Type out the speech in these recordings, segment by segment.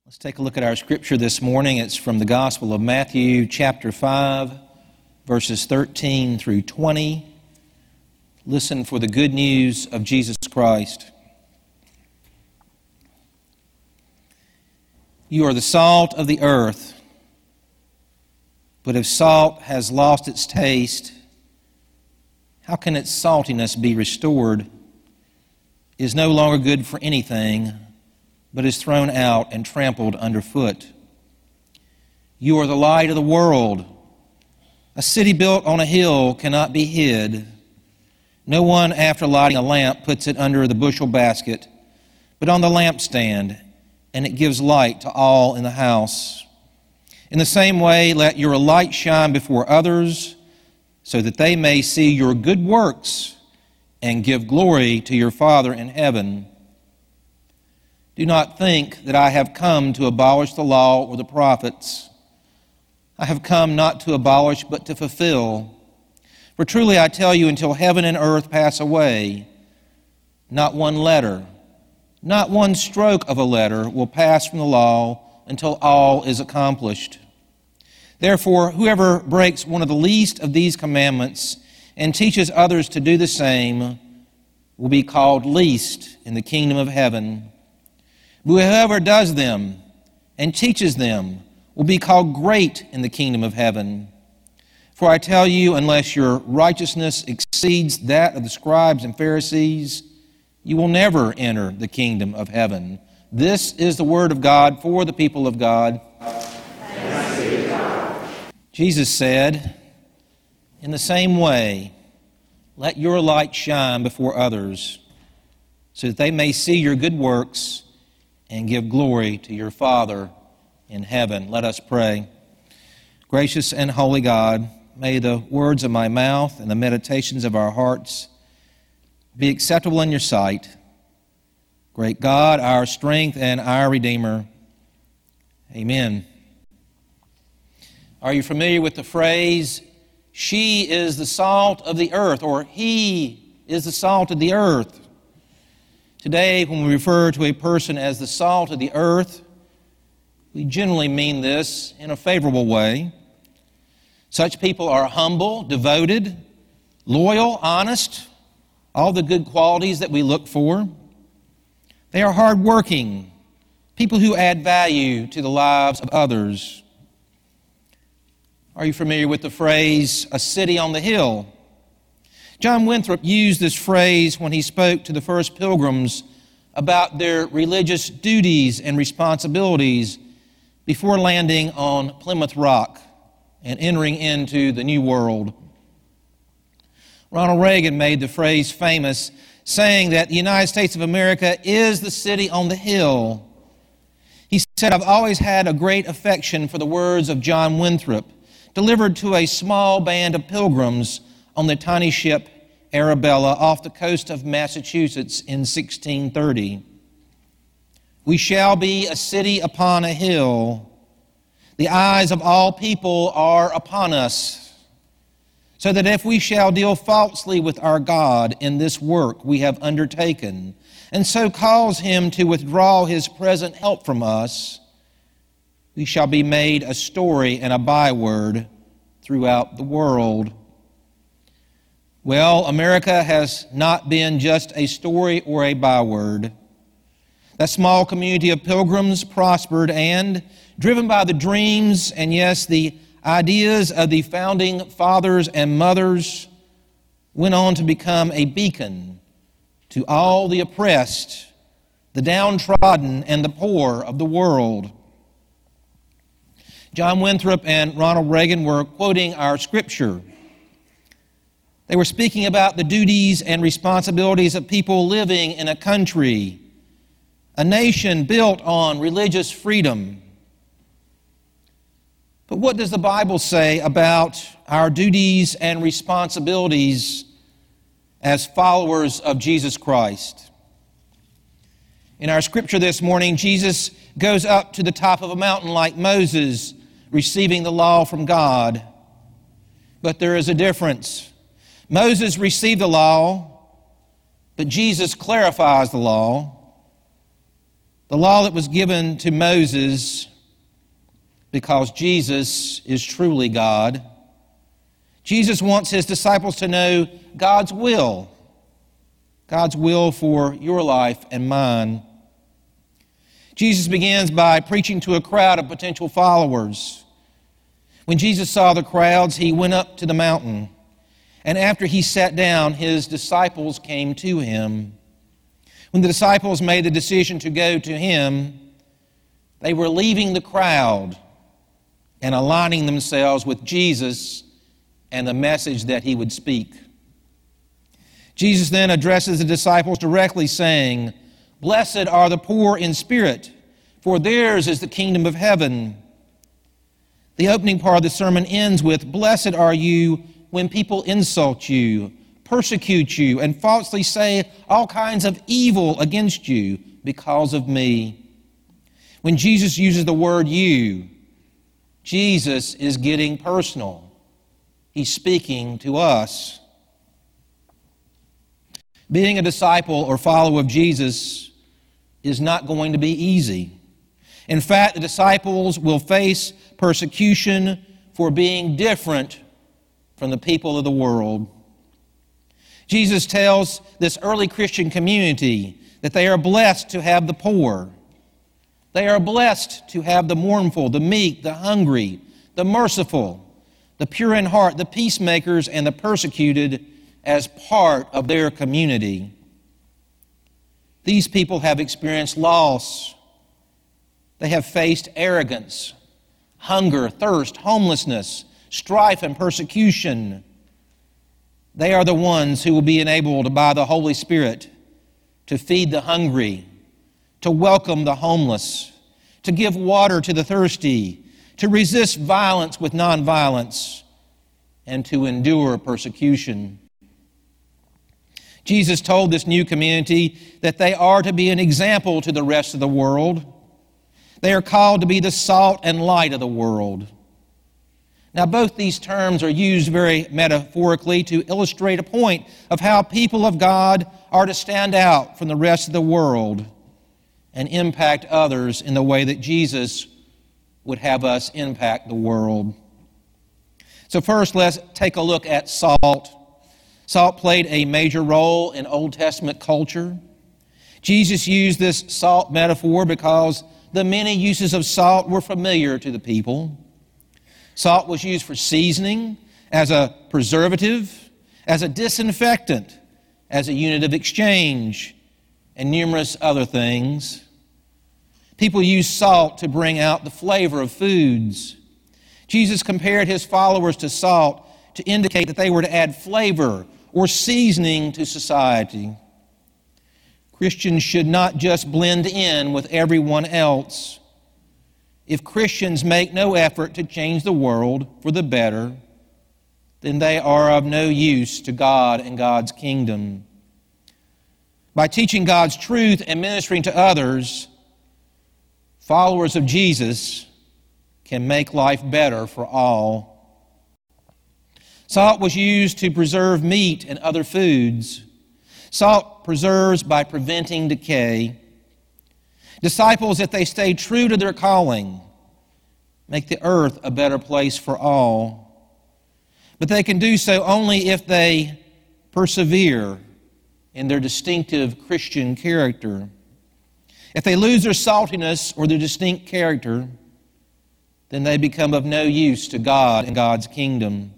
Let's take a look at our scripture this morning. It's from the Gospel of Matthew, chapter 5, verses 13 through 20. Listen for the good news of Jesus Christ. You are the salt of the earth, but if salt has lost its taste, how can its saltiness be restored? It is no longer good for anything, but is thrown out and trampled underfoot. You are the light of the world. A city built on a hill cannot be hid. No one, after lighting a lamp, puts it under the bushel basket, but on the lampstand, and it gives light to all in the house. In the same way, let your light shine before others, so that they may see your good works and give glory to your Father in heaven. Do not think that I have come to abolish the law or the prophets. I have come not to abolish, but to fulfill. For truly I tell you, until heaven and earth pass away, not one letter, not one stroke of a letter will pass from the law until all is accomplished. Therefore, whoever breaks one of the least of these commandments and teaches others to do the same will be called least in the kingdom of heaven. But whoever does them and teaches them will be called great in the kingdom of heaven. For I tell you, unless your righteousness exceeds that of the scribes and Pharisees, you will never enter the kingdom of heaven. This is the word of God for the people of God. Thanks be to God. Jesus said, in the same way, let your light shine before others, so that they may see your good works and give glory to your Father in heaven. Let us pray. Gracious and holy God, may the words of my mouth and the meditations of our hearts be acceptable in your sight. Great God, our strength and our Redeemer. Amen. Are you familiar with the phrase, she is the salt of the earth, or he is the salt of the earth? Today, when we refer to a person as the salt of the earth, we generally mean this in a favorable way. Such people are humble, devoted, loyal, honest, all the good qualities that we look for. They are hardworking, people who add value to the lives of others. Are you familiar with the phrase, a city on the hill? John Winthrop used this phrase when he spoke to the first pilgrims about their religious duties and responsibilities before landing on Plymouth Rock and entering into the New World. Ronald Reagan made the phrase famous, saying that the United States of America is the city on the hill. He said, I've always had a great affection for the words of John Winthrop, delivered to a small band of pilgrims on the tiny ship Arabella off the coast of Massachusetts in 1630. We shall be a city upon a hill. The eyes of all people are upon us, so that if we shall deal falsely with our God in this work we have undertaken, and so cause him to withdraw his present help from us, we shall be made a story and a byword throughout the world. Well, America has not been just a story or a byword. That small community of pilgrims prospered and, driven by the dreams and, yes, the ideas of the founding fathers and mothers, went on to become a beacon to all the oppressed, the downtrodden, and the poor of the world. John Winthrop and Ronald Reagan were quoting our scripture. They were speaking about the duties and responsibilities of people living in a country, a nation built on religious freedom. But what does the Bible say about our duties and responsibilities as followers of Jesus Christ? In our scripture this morning, Jesus goes up to the top of a mountain like Moses, receiving the law from God. But there is a difference. Moses received the law, but Jesus clarifies the law. The law that was given to Moses, because Jesus is truly God. Jesus wants his disciples to know God's will for your life and mine. Jesus begins by preaching to a crowd of potential followers. When Jesus saw the crowds, he went up to the mountain, and after he sat down, his disciples came to him. When the disciples made the decision to go to him, they were leaving the crowd and aligning themselves with Jesus and the message that he would speak. Jesus then addresses the disciples directly, saying, "Blessed are the poor in spirit, for theirs is the kingdom of heaven." The opening part of the sermon ends with, "Blessed are you when people insult you, persecute you, and falsely say all kinds of evil against you because of me." When Jesus uses the word "you," Jesus is getting personal. He's speaking to us. Being a disciple or follower of Jesus is not going to be easy. In fact, the disciples will face persecution for being different from the people of the world. Jesus tells this early Christian community that they are blessed to have the poor. They are blessed to have the mournful, the meek, the hungry, the merciful, the pure in heart, the peacemakers, and the persecuted as part of their community. These people have experienced loss. They have faced arrogance, hunger, thirst, homelessness, strife, and persecution. They are the ones who will be enabled by the Holy Spirit to feed the hungry, to welcome the homeless, to give water to the thirsty, to resist violence with nonviolence, and to endure persecution. Jesus told this new community that they are to be an example to the rest of the world. They are called to be the salt and light of the world. Now, both these terms are used very metaphorically to illustrate a point of how people of God are to stand out from the rest of the world and impact others in the way that Jesus would have us impact the world. So first, let's take a look at salt. Salt played a major role in Old Testament culture. Jesus used this salt metaphor because the many uses of salt were familiar to the people. Salt was used for seasoning, as a preservative, as a disinfectant, as a unit of exchange, and numerous other things. People used salt to bring out the flavor of foods. Jesus compared his followers to salt to indicate that they were to add flavor or seasoning to society. Christians should not just blend in with everyone else. If Christians make no effort to change the world for the better, then they are of no use to God and God's kingdom. By teaching God's truth and ministering to others, followers of Jesus can make life better for all. Salt was used to preserve meat and other foods. Salt preserves by preventing decay. Disciples, if they stay true to their calling, make the earth a better place for all. But they can do so only if they persevere in their distinctive Christian character. If they lose their saltiness or their distinct character, then they become of no use to God and God's kingdom.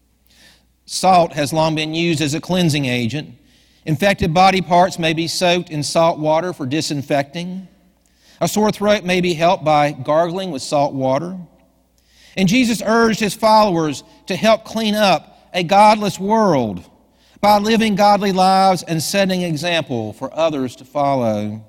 Salt has long been used as a cleansing agent. Infected body parts may be soaked in salt water for disinfecting. A sore throat may be helped by gargling with salt water. And Jesus urged his followers to help clean up a godless world by living godly lives and setting an example for others to follow.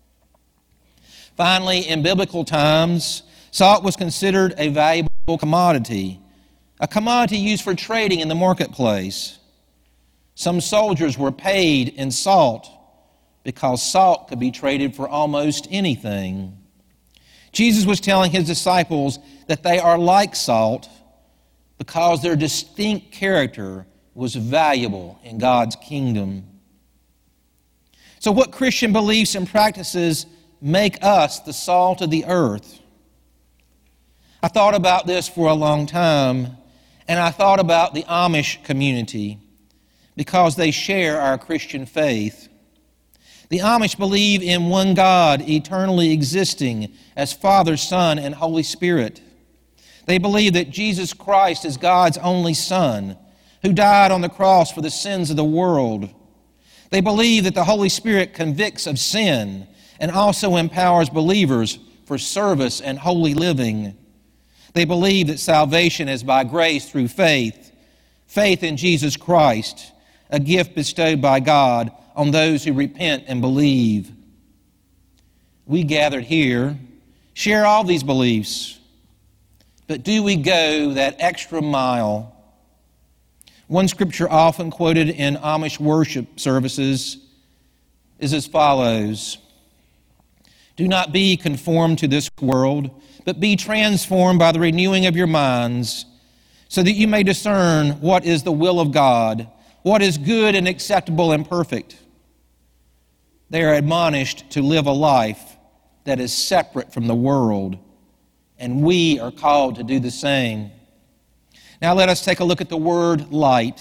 Finally, in biblical times, salt was considered a valuable commodity, a commodity used for trading in the marketplace. Some soldiers were paid in salt because salt could be traded for almost anything. Jesus was telling his disciples that they are like salt because their distinct character was valuable in God's kingdom. So what Christian beliefs and practices make us the salt of the earth. I thought about this for a long time, and I thought about the Amish community because they share our Christian faith. The Amish believe in one God, eternally existing as Father, Son, and Holy Spirit. They believe that Jesus Christ is God's only Son, who died on the cross for the sins of the world. They believe that the Holy Spirit convicts of sin and also empowers believers for service and holy living. They believe that salvation is by grace through faith in Jesus Christ, a gift bestowed by God on those who repent and believe. We gathered here share all these beliefs, but do we go that extra mile? One scripture often quoted in Amish worship services is as follows: "Do not be conformed to this world, but be transformed by the renewing of your minds, so that you may discern what is the will of God, what is good and acceptable and perfect." They are admonished to live a life that is separate from the world, and we are called to do the same. Now let us take a look at the word light.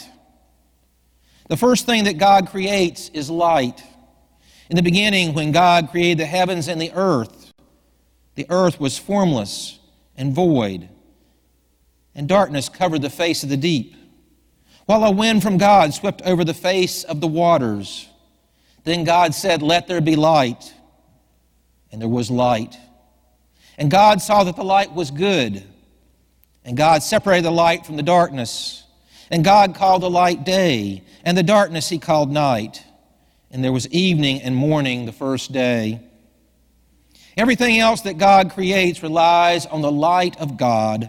The first thing that God creates is light. In the beginning, when God created the heavens and the earth was formless and void, and darkness covered the face of the deep, while a wind from God swept over the face of the waters. Then God said, "Let there be light," and there was light. And God saw that the light was good, and God separated the light from the darkness. And God called the light day, and the darkness he called night. And there was evening and morning the first day. Everything else that God creates relies on the light of God.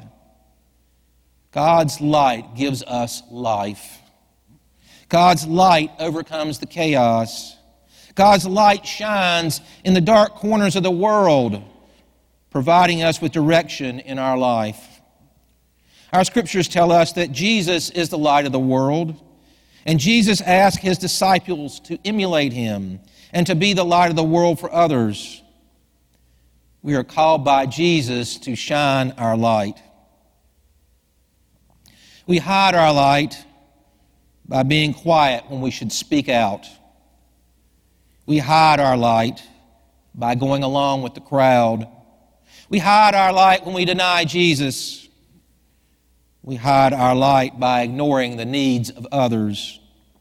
God's light gives us life. God's light overcomes the chaos. God's light shines in the dark corners of the world, providing us with direction in our life. Our scriptures tell us that Jesus is the light of the world, and Jesus asked his disciples to emulate him and to be the light of the world for others. We are called by Jesus to shine our light. We hide our light by being quiet when we should speak out. We hide our light by going along with the crowd. We hide our light when we deny Jesus. We hide our light by ignoring the needs of others.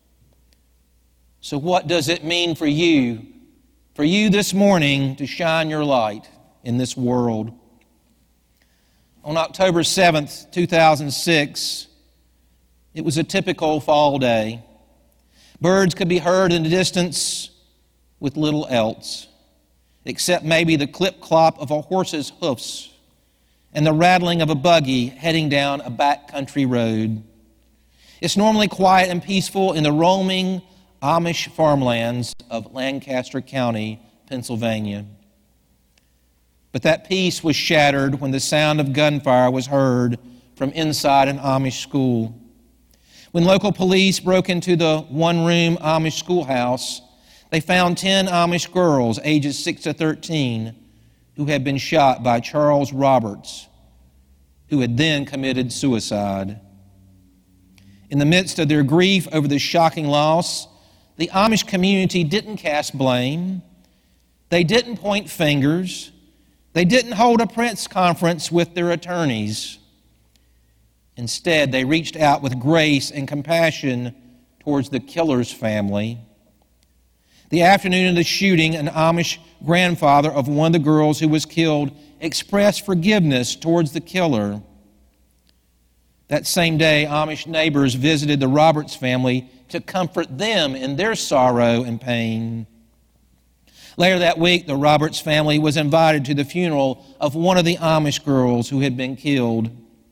So what does it mean for you this morning to shine your light in this world? On October 7th, 2006, it was a typical fall day. Birds could be heard in the distance with little else, except maybe the clip-clop of a horse's hoofs and the rattling of a buggy heading down a backcountry road. It's normally quiet and peaceful in the roaming Amish farmlands of Lancaster County, Pennsylvania. But that peace was shattered when the sound of gunfire was heard from inside an Amish school. When local police broke into the one-room Amish schoolhouse, they found 10 Amish girls ages 6 to 13 who had been shot by Charles Roberts, who had then committed suicide. In the midst of their grief over the shocking loss, the Amish community didn't cast blame. They didn't point fingers. They didn't hold a press conference with their attorneys. Instead, they reached out with grace and compassion towards the killer's family. The afternoon of the shooting, an Amish grandfather of one of the girls who was killed expressed forgiveness towards the killer. That same day, Amish neighbors visited the Roberts family to comfort them in their sorrow and pain. Later that week, the Roberts family was invited to the funeral of one of the Amish girls who had been killed.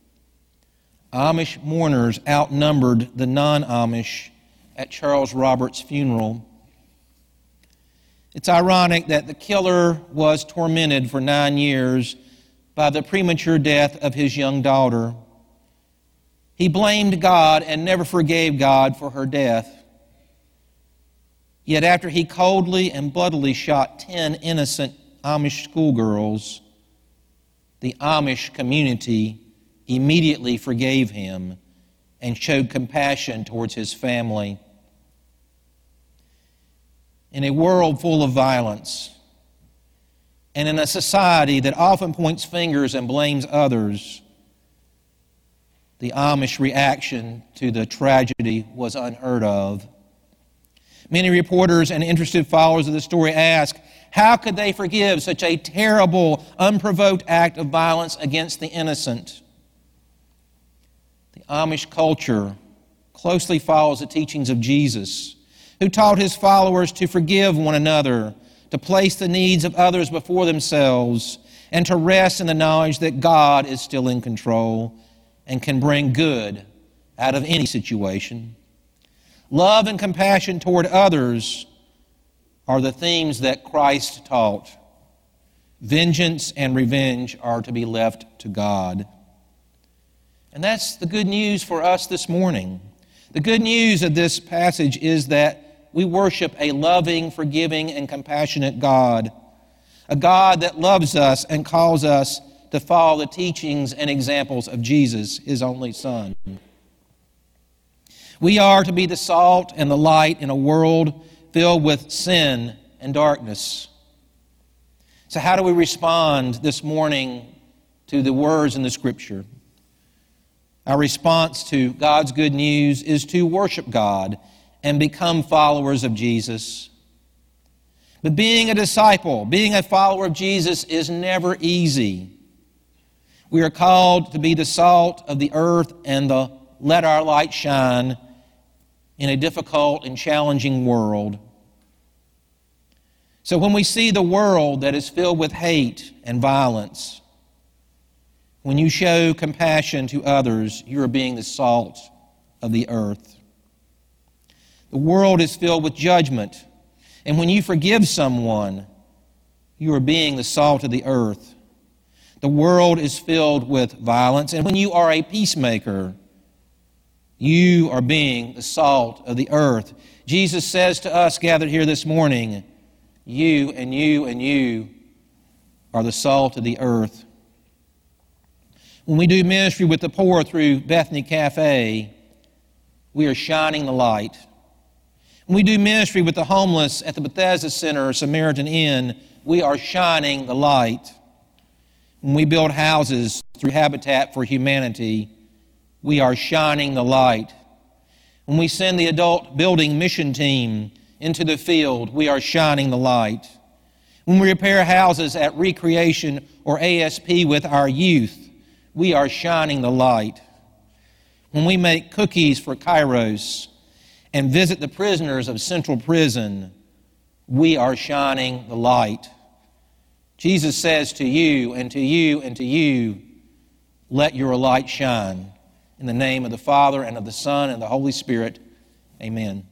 Amish mourners outnumbered the non-Amish at Charles Roberts' funeral. It's ironic that the killer was tormented for 9 years by the premature death of his young daughter. He blamed God and never forgave God for her death. Yet after he coldly and bloodily shot 10 innocent Amish schoolgirls, the Amish community immediately forgave him and showed compassion towards his family. In a world full of violence, and in a society that often points fingers and blames others, the Amish reaction to the tragedy was unheard of. Many reporters and interested followers of the story ask, how could they forgive such a terrible, unprovoked act of violence against the innocent? The Amish culture closely follows the teachings of Jesus, who taught his followers to forgive one another, to place the needs of others before themselves, and to rest in the knowledge that God is still in control and can bring good out of any situation. Love and compassion toward others are the themes that Christ taught. Vengeance and revenge are to be left to God. And that's the good news for us this morning. The good news of this passage is that we worship a loving, forgiving, and compassionate God, a God that loves us and calls us to follow the teachings and examples of Jesus, his only Son. We are to be the salt and the light in a world filled with sin and darkness. So how do we respond this morning to the words in the Scripture? Our response to God's good news is to worship God and become followers of Jesus. But being a disciple, being a follower of Jesus is never easy. We are called to be the salt of the earth and the let our light shine in a difficult and challenging world. So when we see the world that is filled with hate and violence, when you show compassion to others, you are being the salt of the earth. The world is filled with judgment, and when you forgive someone, you are being the salt of the earth. The world is filled with violence, and when you are a peacemaker, you are being the salt of the earth. Jesus says to us gathered here this morning, you and you and you are the salt of the earth. When we do ministry with the poor through Bethany Cafe, we are shining the light. When we do ministry with the homeless at the Bethesda Center or Samaritan Inn, we are shining the light. When we build houses through Habitat for Humanity, we are shining the light. When we send the adult building mission team into the field, we are shining the light. When we repair houses at Recreation or ASP with our youth, we are shining the light. When we make cookies for Kairos and visit the prisoners of Central Prison, we are shining the light. Jesus says to you and to you and to you, let your light shine. In the name of the Father and of the Son and the Holy Spirit, amen.